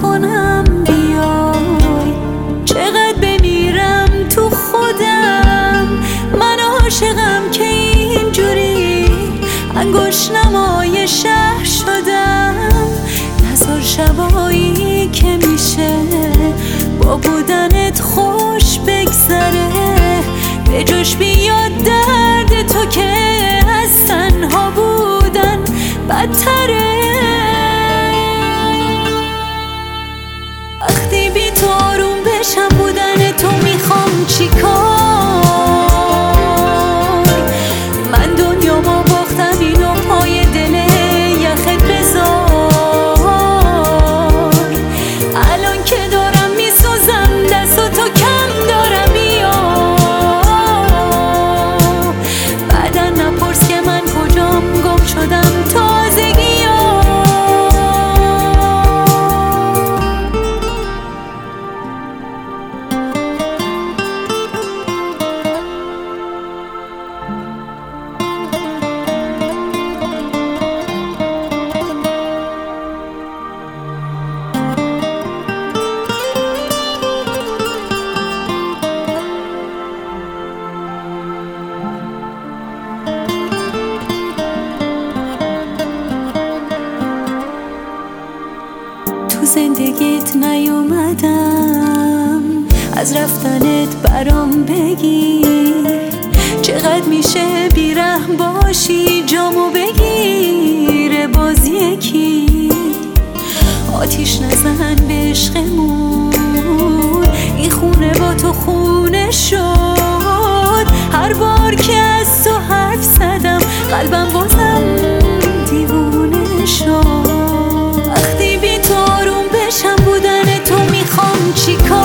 کنم بیای، چقدر بمیرم تو خودم. من عاشقم که اینجوری انگشت نمای شهر شدم. نذار شبایی که میشه با بودنت خوش بگذره، به جوش بیاد درد تو که از تنها بودن بدتره. وقتی بی تو آروم بشم بودن تو میخوام چیکار؟ من دنیامو باختم اینو پای دل یخت بذار. الان که دارم میسوزم دست تو کم دارم بیا. بعدا نپرس که من کجام گم شدم تازگی ها. تو زندگیت نیومدم از رفتنت برام بگیر. چقدر میشه بیرحم باشی جامو بگیره باز یکی. آتیش نزن به عشقمون، این خونه با تو خونه شد. هر بار که از تو حرف زدم قلبم بازم دیوونه شد. وقتی بی تو آروم بشم بودن تو میخوام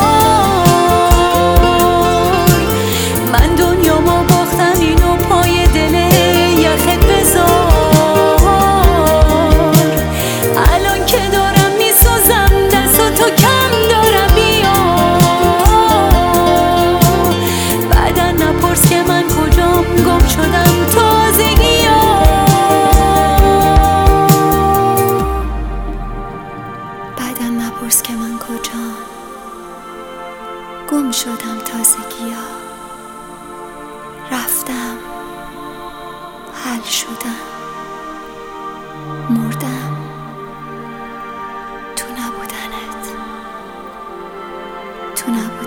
چیکار؟ من دنیامو باختم اینو پای دل یخت بذار. الان که دارم میسوزم دست تو کم دارم بیا. بعدا نپرس که من کجام گم شدم تازگی ها. بعدا نپرس که من کجام گم شدم تازگی ها. رفتم، حل شدم، مردم تو نبودنت، تو نبودنت.